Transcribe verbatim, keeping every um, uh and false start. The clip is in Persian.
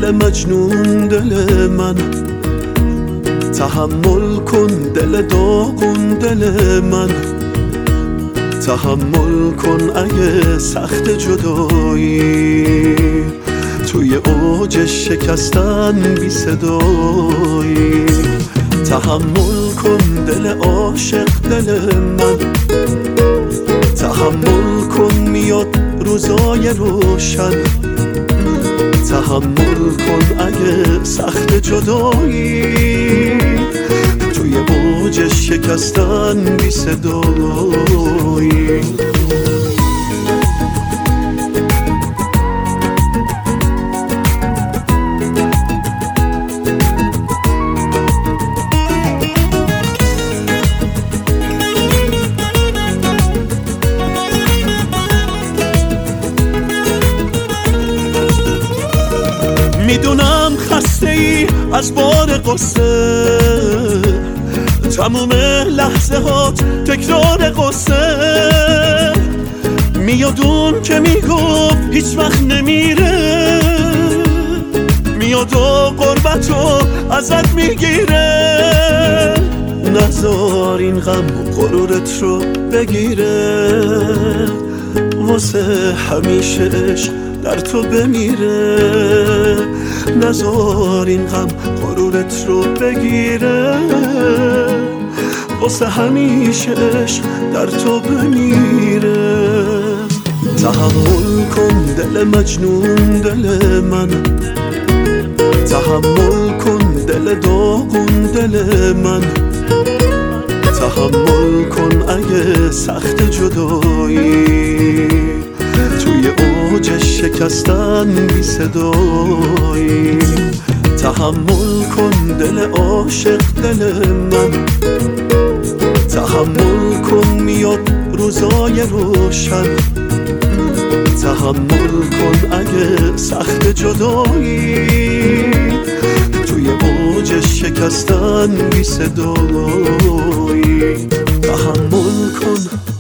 دل مجنون دل من، تحمل کن دل داغون دل من، تحمل کن اگه سخت جدایی، توی اوج شکستن بی صدایی. تحمل کن دل عاشق دل من، تحمل کن میاد روزای روشن، تحمل کن اگه سخت جدایی، توی اوج شکستن بی صدایی. میدونم خسته ای از بار قصه، تموم لحظه هات تکرار قصه، میاد اون که میگفت هیچ وقت نمیره، میاد و قربتو ازت میگیره. نذار این غم غرورت رو بگیره، واسه همیشه عشق در تو بمیره. نذار این غم غرورت رو بگیره، واسه همیشه عشق در تو بمیره. تحمل کن دل مجنون دل من، تحمل کن دل داغون دل من، تحمل کن اگه سخت جدایی، توی اوج شکستن بی صدایی. تحمل کن دل عاشق دل من، تحمل کن میاد روزای روشن، تحمل کن اگه سخت جدایی، توی اوج شکستن بی صدایی. تحمل کن